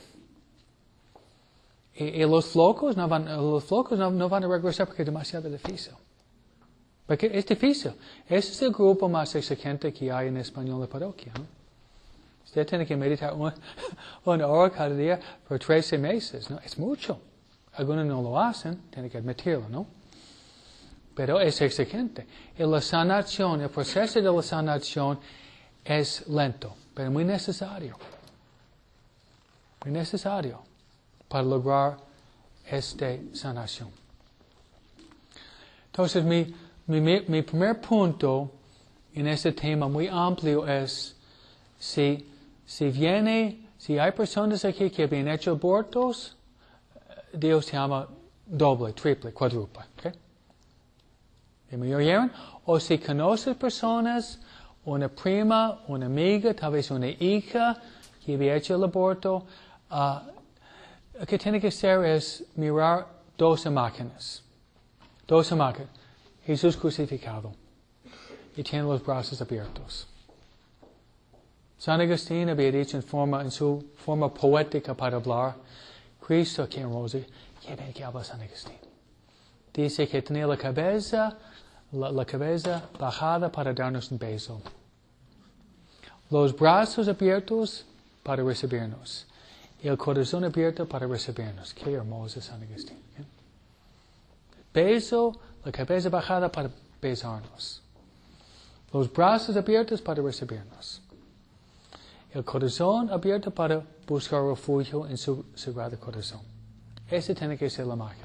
Y, y los flocos, no van, los flocos no, no van a regresar porque es demasiado difícil. Porque es difícil. Ese es el grupo más exigente que hay en español de parroquia, ¿no? Usted tiene que meditar una, una hora cada día por trece meses, ¿no? Es mucho. Algunos no lo hacen, tienen que admitirlo, ¿no? Pero es exigente. Y la sanación, el proceso de la sanación es lento, pero muy necesario. Muy necesario para lograr esta sanación. Entonces, mi, mi, mi primer punto en este tema muy amplio es si, si viene, si hay personas aquí que habían hecho abortos, Dios te ama doble, triple, cuádruple. ¿Okay? ¿Me oyeron? O si conoces personas, una prima, una amiga, tal vez una hija que había hecho el aborto, uh, lo que tiene que hacer es mirar dos imágenes. Dos imágenes. Jesús crucificado y tiene los brazos abiertos. San Agustín había dicho en, forma, en su forma poética para hablar, Cristo aquí en Rosario, qué bien que habla San Agustín. Dice que tenía la cabeza, la, la cabeza bajada para darnos un beso. Los brazos abiertos para recibirnos. y el corazón abierto para recibirnos. Qué hermoso San Agustín. ¿eh? Beso, la cabeza bajada para besarnos. Los brazos abiertos para recibirnos. El corazón abierto para buscar refugio en su sagrado corazón. Esa tiene que ser la imagen.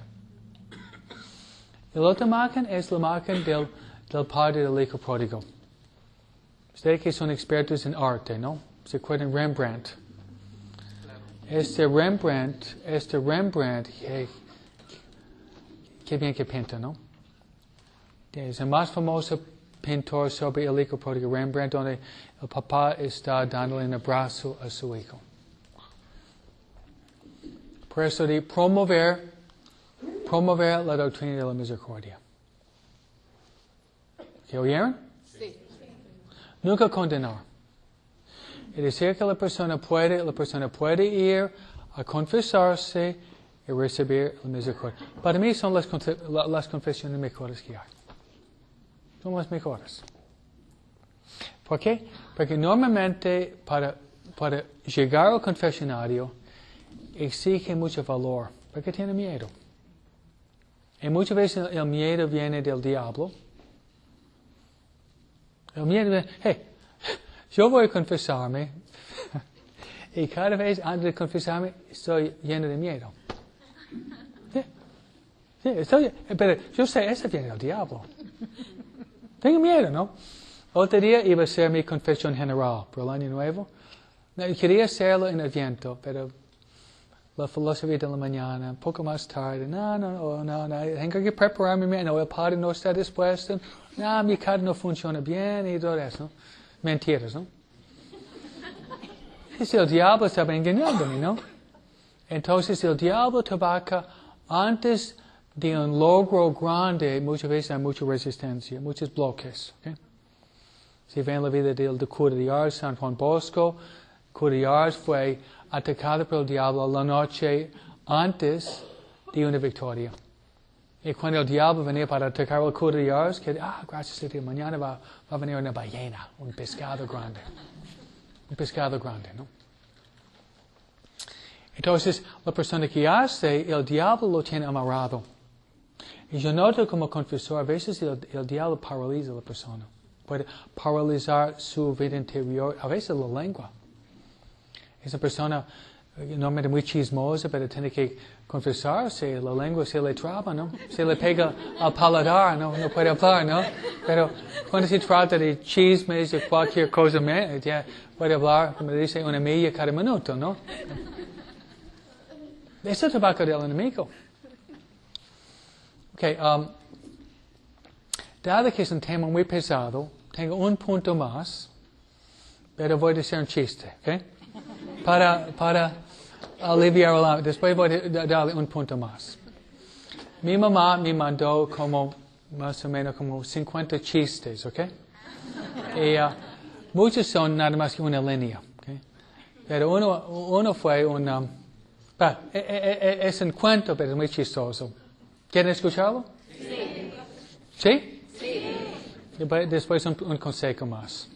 Y la otra imagen es la imagen del, del padre del hijo pródigo. Ustedes que son expertos en arte, ¿no? ¿Se acuerdan Rembrandt? Este Rembrandt, este Rembrandt, que, que bien que pinta, ¿no? Es el más famoso pintor sobre el hijo pródigo, Rembrandt, donde el papá está dándole un abrazo a su hijo. Por eso de promover, promover la doctrina de la misericordia. ¿Qué oyeron? Sí. Nunca condenar. Es decir que la persona puede, la persona puede ir a confesarse y recibir la misericordia. Para mí son las, las confesiones mejores que hay. Son las mejores. ¿Por qué? Porque normalmente para, para llegar al confesionario exige mucho valor, porque tiene miedo. Y muchas veces el miedo viene del diablo. El miedo viene, hey, yo voy a confesarme y cada vez antes de confesarme estoy lleno de miedo. Sí, sí estoy, pero yo sé, eso viene del diablo. Tengo miedo, ¿no? Otro día iba a hacer mi confesión general por el año nuevo. Quería hacerlo en Adviento, pero la filosofía de la mañana, un poco más tarde, no, no, no, no, no tengo que prepararme, no, el padre no está dispuesto, no, mi cara no funciona bien y todo eso, ¿no? Mentiras, ¿no? Es el diablo estaba engañándome, ¿no? Entonces el diablo trabaja antes de un logro grande, muchas veces hay mucha resistencia, muchos bloques, ¿ok? Si ven la vida del de cura de Ars, San Juan Bosco, cura de Ars fue atacado por el diablo la noche antes de una victoria. Y cuando el diablo venía para atacar al cura de Ars, que, ah, gracias a Dios, mañana va, va a venir una ballena, un pescado grande. Un pescado grande, ¿no? Entonces, la persona que hace, el diablo lo tiene amarrado. Y yo noto como confesor, a veces el, el diablo paraliza a la persona. Puede paralizar su vida interior, a veces la lengua. Esa persona normalmente muy chismosa, pero tiene que confesarse, la lengua se le traba, ¿no? Se le pega al paladar, ¿no? No puede hablar, ¿no? Pero cuando se trata de chismes, de cualquier cosa, ya puede hablar, como dice, una milla cada minuto, ¿no? Es el trabajo del enemigo. Ok, um, dado que es un tema muy pesado, tengo un punto más, pero voy a decir un chiste, ¿ok? Para, para aliviar el alma. Después voy a darle un punto más. Mi mamá me mandó como, más o menos como cincuenta chistes, ¿ok? Y uh, muchos son nada más que una línea, ¿ok? Pero uno, uno fue un, um, bah, es, es, es un cuento, pero es muy chistoso. ¿Quieren escucharlo? Sí. ¿Sí? Sí. Después, después un, un consejo más.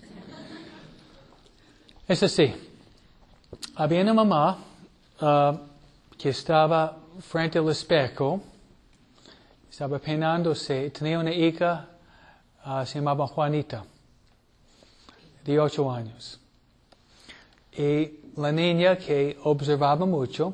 Es así. Había una mamá uh, que estaba frente al espejo, estaba peinándose, tenía una hija, uh, se llamaba Juanita, de ocho años. Y la niña, que observaba mucho,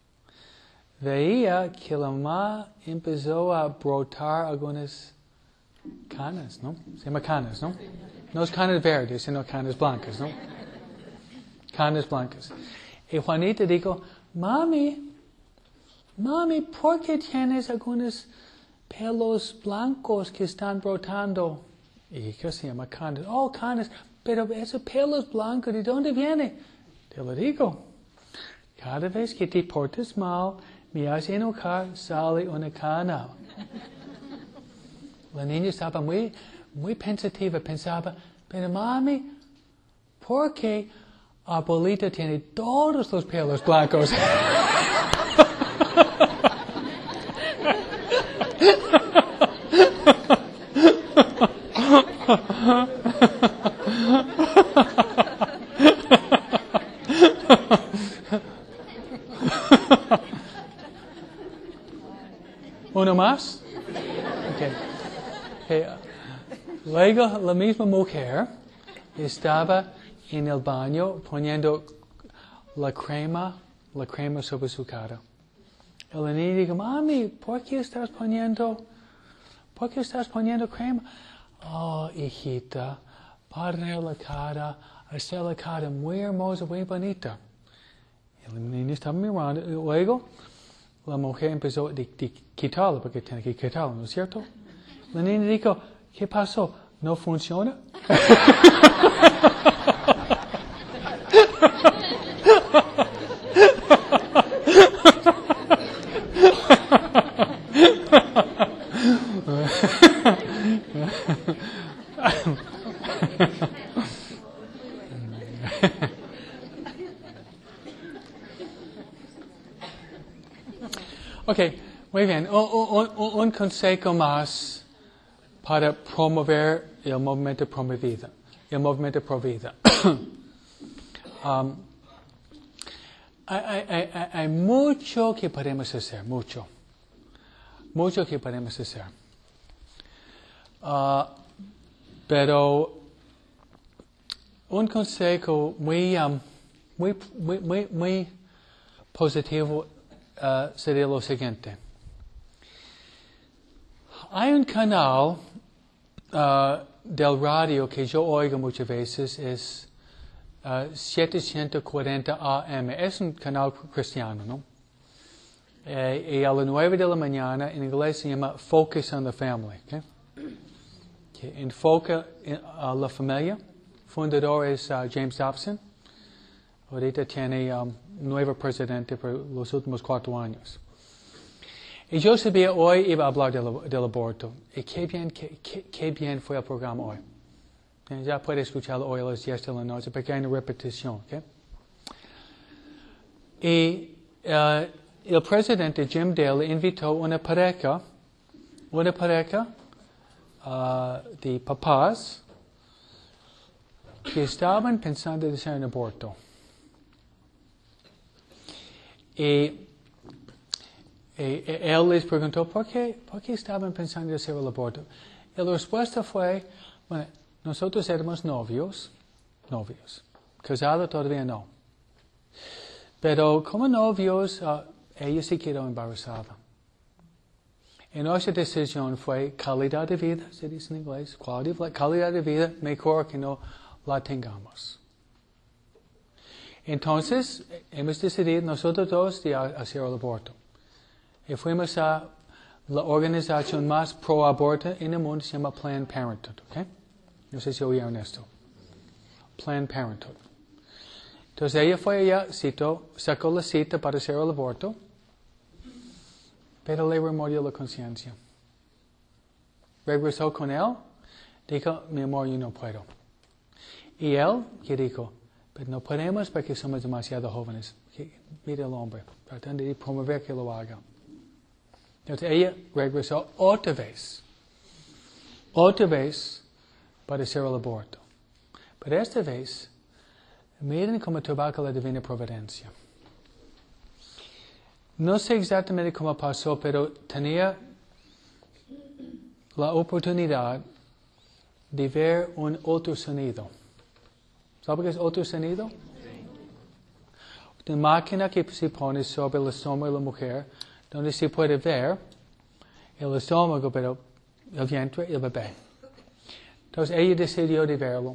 veía que la mamá empezó a brotar algunas canas, ¿no? Se llama canas, ¿no? No es canas verdes, sino canas blancas, ¿no? Canas blancas. Y Juanita dijo, mami, mami, ¿por qué tienes algunos pelos blancos que están brotando? Y que se llama canas. Oh, canas, pero esos pelos blancos, ¿de dónde vienen? Te lo digo. Cada vez que te portas mal, me hace enojar, sale una cana. La niña estaba muy, muy pensativa, pensaba, pero mami, ¿por qué abuelita tiene todos los pelos blancos? ¿Uno más? Okay. Okay. Luego la misma mujer estaba en el baño poniendo la crema, la crema sobre su cara. Y la niña dijo, mami, ¿por qué estás poniendo, por qué estás poniendo crema? Oh, hijita, para la cara, hacer la cara muy hermosa, muy bonita. Y la niña estaba mirando, y luego la mujer empezó a quitarlo, porque tiene que quitarlo, ¿no es cierto? La niña dijo, ¿qué pasó? ¿No funciona? Ok, muy bien. Un, un, un consejo más para promover el movimiento pro vida. El movimiento pro vida. um, hay, hay, hay, hay mucho que podemos hacer, mucho. Mucho que podemos hacer. Uh, pero un consejo muy, um, muy, muy, muy, muy positivo uh, sería lo siguiente. Hay un canal uh, del radio que yo oigo muchas veces, es uh, setecientos cuarenta A M. Es un canal cristiano, ¿no? Eh, y a las nueve de la mañana, en inglés se llama Focus on the Family. ¿Okay? Que enfoca a la familia. Fundador es uh, James Dobson. Ahorita tiene um, nuevo presidente por los últimos cuatro años. Y yo sabía hoy iba a hablar del, del aborto. Y qué bien, qué, qué, qué bien fue el programa hoy. Y ya puede escucharlo hoy a las diez de la noche, pequeña repetición. ¿Okay? Y uh, el presidente Jim Dale invitó una pareja, una pareja uh, de papás que estaban pensando en hacer un aborto. Y Y él les preguntó, ¿por qué, ¿por qué estaban pensando en hacer el aborto? Y la respuesta fue, bueno, nosotros éramos novios, novios, casados todavía no. Pero como novios, uh, ella se quedó embarazada. Y nuestra decisión fue calidad de vida, se dice en inglés, calidad de vida, mejor que no la tengamos. Entonces, hemos decidido nosotros dos de hacer el aborto. Y fuimos a la organización más pro-aborto en el mundo, se llama Planned Parenthood. ¿Okay? No sé si oyeron esto. Planned Parenthood. Entonces ella fue allá, citó, sacó la cita para hacer el aborto, pero le remordió la conciencia. Regresó con él, dijo, mi amor, yo no puedo. Y él, ¿qué dijo? Pero no podemos porque somos demasiado jóvenes. Mira el hombre, tratando de promover que lo haga. Entonces ella regresó otra vez, otra vez para hacer el aborto. Pero esta vez, miren cómo trabaja la divina providencia. No sé exactamente cómo pasó, pero tenía la oportunidad de ver un ultrasonido. ¿Sabe qué es ultrasonido? Una máquina que se pone sobre el estómago de la mujer, donde se puede ver el estómago, pero el vientre y el bebé. Entonces ella decidió de verlo.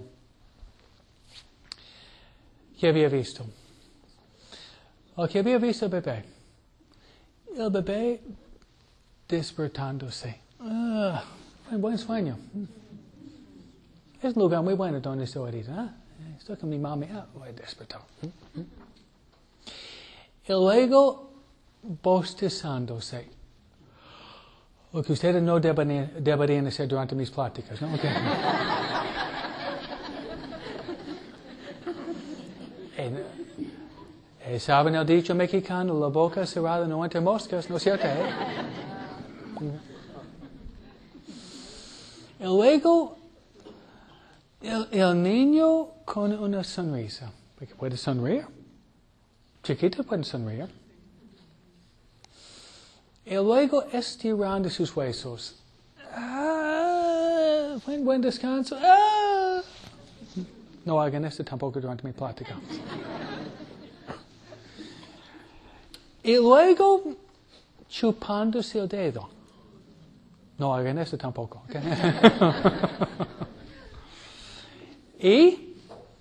¿Qué había visto? ¿O qué había visto el bebé? El bebé despertándose. Ah, un buen sueño. Es un lugar muy bueno donde estoy ahorita. ¿Ah? Estoy con mi mami. Ah, voy a despertar. Y luego bostezándose. Lo que ustedes no deberían, deberían hacer durante mis pláticas, ¿no? Okay. eh, eh, ¿Saben el dicho mexicano? La boca cerrada no entra moscas, ¿no es cierto? Eh? Y luego, el, el niño con una sonrisa. Porque puede sonreír. Chiquitos pueden sonreír. Y luego estirando sus huesos. Ah, buen, buen descanso. Ah. No hagan esto tampoco durante mi plática. Y luego chupándose el dedo. No hagan esto tampoco. ¿Okay? Y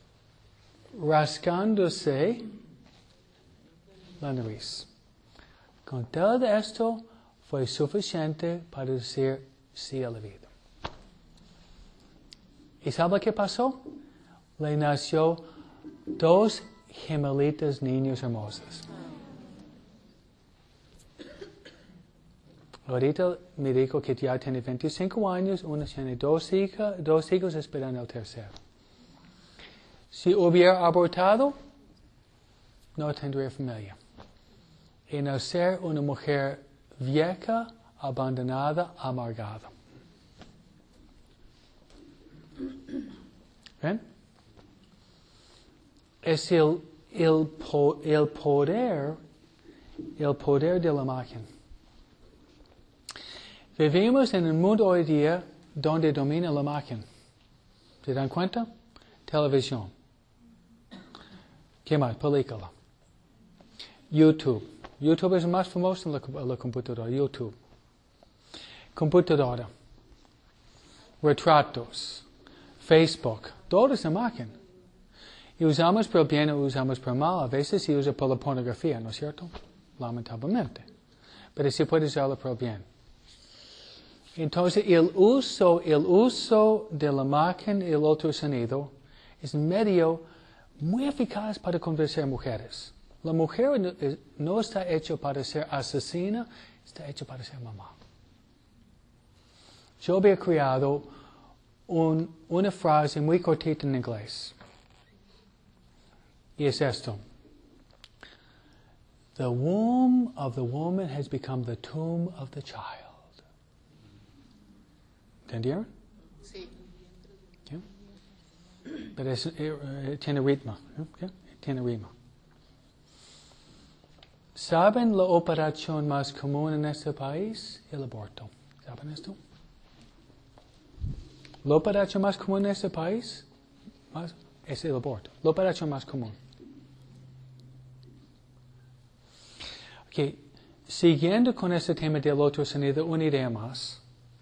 rascándose la nariz. Con todo esto fue suficiente para decir sí a la vida. ¿Y sabe qué pasó? Le nació dos gemelitas niños hermosos. Ahorita me dijo que ya tiene veinticinco años, uno tiene dos, hija, dos hijos esperando el tercero. Si hubiera abortado, no tendría familia. Y nacer una mujer vieja, abandonada, amargada. ¿Ven? Es el, el, el poder, el poder de la imagen. Vivimos en un mundo hoy día donde domina la imagen. ¿Se dan cuenta? Televisión. ¿Qué más? Película. YouTube. YouTube es el más famoso en la, la computadora. YouTube. Computadora. Retratos. Facebook. Todo es imagen. Y usamos por el bien o usamos por el mal. A veces se usa por la pornografía, ¿no es cierto? Lamentablemente. Pero se puede usarlo por el bien. Entonces, el uso, el uso de la imagen y el ultrasonido es un medio muy eficaz para convencer mujeres. La mujer no, no está hecha para ser asesina, está hecha para ser mamá. Yo había creado un, una frase muy cortita en inglés. Y es esto. The womb of the woman has become the tomb of the child. ¿Entendieron? Sí. ¿Sí? Pero es, eh, tiene ritmo. ¿Sí? Tiene ritmo. ¿Saben la operación más común en este país? El aborto. ¿Saben esto? La operación más común en este país más, es el aborto. La operación más común. Okay. Siguiendo con este tema del ultrasonido, una idea más.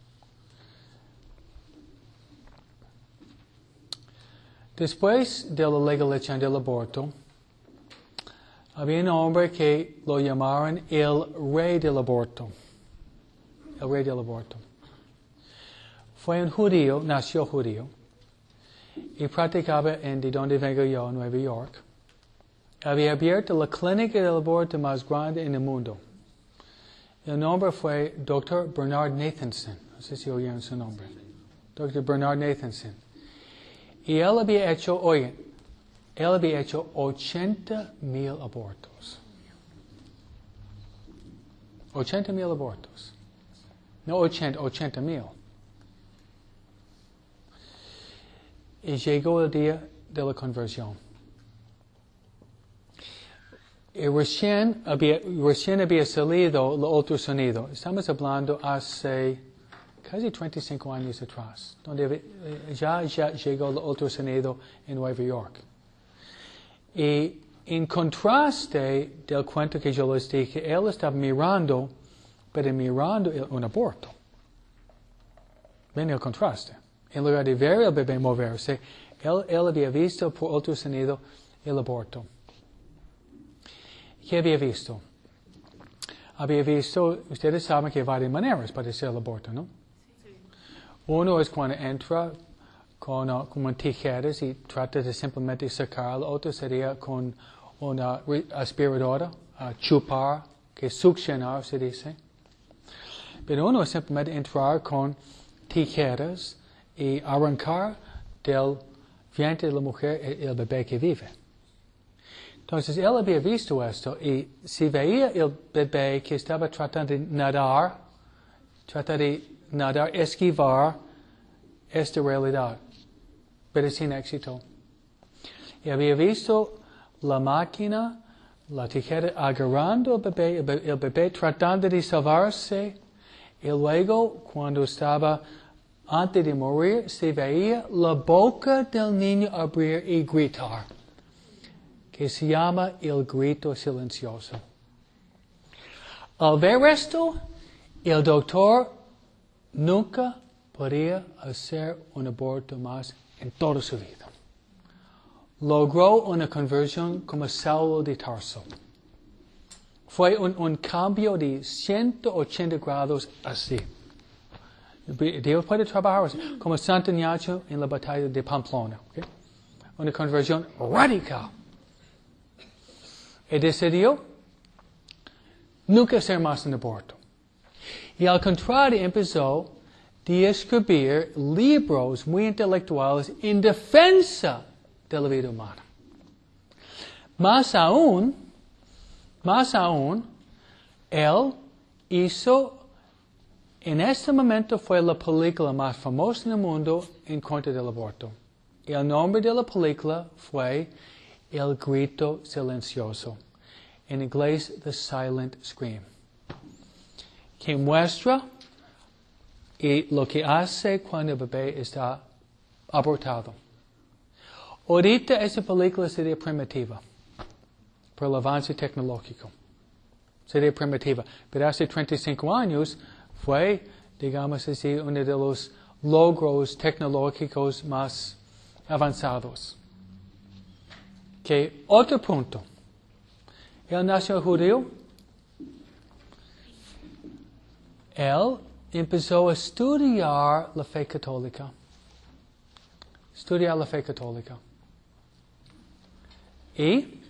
Después de la legalización del aborto, había un hombre que lo llamaron el rey del aborto. El rey del aborto. Fue un judío, nació judío, y practicaba en de donde vengo yo, Nueva York. Había abierto la clínica del aborto más grande en el mundo. El nombre fue doctor Bernard Nathanson. No sé si oyeron su nombre. doctor Bernard Nathanson. Y él había hecho, oye, él había hecho ochenta mil abortos. ochenta mil abortos. No ochenta, ochenta mil. Y llegó el día de la conversión. Y recién había, recién había salido el ultrasonido. Estamos hablando hace casi treinta y cinco años atrás, donde ya, ya llegó el ultrasonido en Nueva York. Y en contraste del cuento que yo les dije, él estaba mirando, pero mirando un aborto. Ven el contraste. En lugar de ver el bebé moverse, él, él había visto por ultrasonido el aborto. ¿Qué había visto? Había visto, ustedes saben que hay varias maneras para hacer el aborto, ¿no? Uno es cuando entra con, uh, con tijeras y trata de simplemente sacarlo. Otro sería con una aspiradora, uh, chupar, que es succionar, se dice. Pero uno es simplemente entrar con tijeras y arrancar del vientre de la mujer el, el bebé que vive. Entonces él había visto esto y si veía el bebé que estaba tratando de nadar, trata de nadar, esquivar esta realidad, pero sin éxito. Y había visto la máquina la tijera agarrando al bebé, el bebé, el bebé tratando de salvarse, y luego cuando estaba antes de morir se veía la boca del niño abrir y gritar, que se llama el grito silencioso. Al ver esto, el doctor nunca podía hacer un aborto más en toda su vida. Logró una conversión como Saulo de Tarso. Fue un, un cambio de ciento ochenta grados así. Dios puede trabajar así, como Santo Ignacio en la batalla de Pamplona. ¿Okay? Una conversión radical. Y decidió nunca hacer más un aborto. Y al contrario empezó de escribir libros muy intelectuales en defensa de la vida humana. Más aún, más aún, él hizo, en este momento fue la película más famosa en el mundo en contra del aborto. El nombre de la película fue El Grito Silencioso, en inglés The Silent Scream, que muestra y lo que hace cuando el bebé está abortado. Ahorita esa película sería primitiva por el avance tecnológico. Sería primitiva. Pero hace treinta y cinco años fue, digamos así, uno de los logros tecnológicos más avanzados. Que otro punto. Él nació judío. Él empezó a estudiar la fe católica. Estudiar la fe católica. Y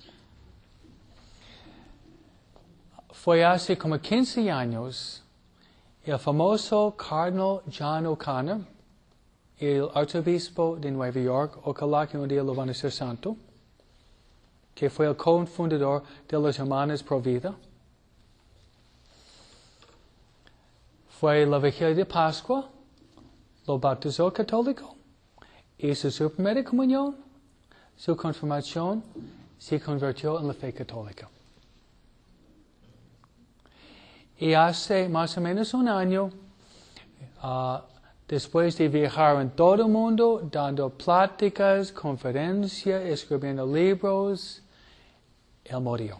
fue hace como quince años, el famoso cardenal John O'Connor, el arzobispo de Nueva York, ojalá que un día lo van a ser santo, que fue el cofundador de los Hermanos Pro Vida. Fue la vigilia de Pascua, lo bautizó católico, hizo su primera comunión, su confirmación, se convirtió en la fe católica. Y hace más o menos un año, uh, después de viajar en todo el mundo, dando pláticas, conferencias, escribiendo libros, él murió.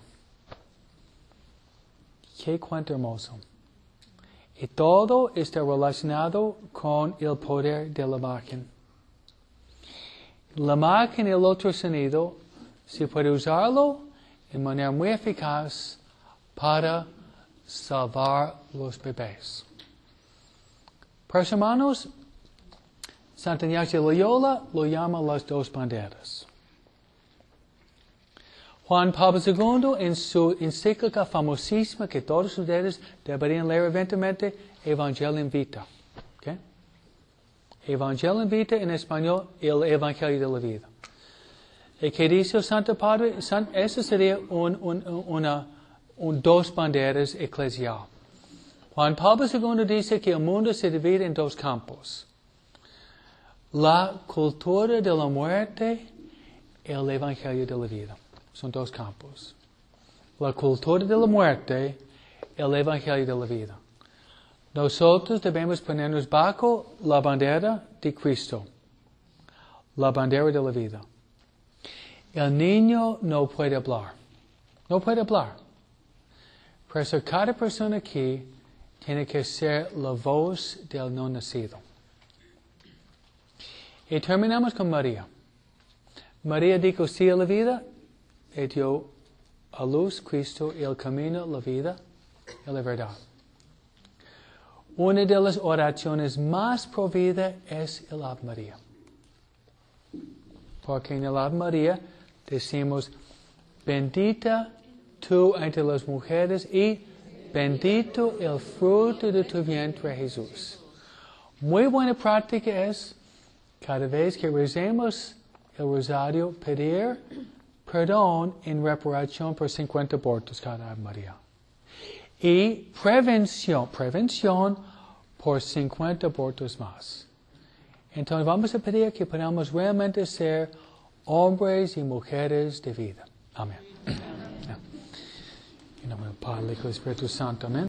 Qué cuento hermoso. Y todo está relacionado con el poder de la imagen. La imagen y el otro sonido se puede usarlo de manera muy eficaz para salvar los bebés. Pues hermanos, Santo Ignacio de Loyola lo llama las dos banderas. Juan Pablo segundo, en su encíclica famosísima que todos ustedes deberían leer eventualmente, Evangelium Vitae. ¿Okay? Evangelium Vitae en español, el Evangelio de la Vida. ¿Y qué dice el Santo Padre? Eso sería un, un, una, un dos banderas eclesial. Juan Pablo segundo dice que el mundo se divide en dos campos. La cultura de la muerte y el Evangelio de la Vida. Son dos campos. La cultura de la muerte, el Evangelio de la vida. Nosotros debemos ponernos bajo la bandera de Cristo, la bandera de la vida. El niño no puede hablar. No puede hablar. Por eso cada persona aquí tiene que ser la voz del no nacido. Y terminamos con María. María dijo sí a la vida. Y dio a luz Cristo, el camino, la vida y la verdad. Una de las oraciones más prohibidas es el Ave María. Porque en el Ave María decimos, bendita tú entre las mujeres y bendito el fruto de tu vientre Jesús. Muy buena práctica es, cada vez que recemos el rosario, pedir perdón en reparación por cincuenta abortos cada Ave María. Y prevención, prevención por cincuenta abortos más. Entonces vamos a pedir que podamos realmente ser hombres y mujeres de vida. Amén. En nombre del Padre, Hijo y Espíritu Santo. Amén.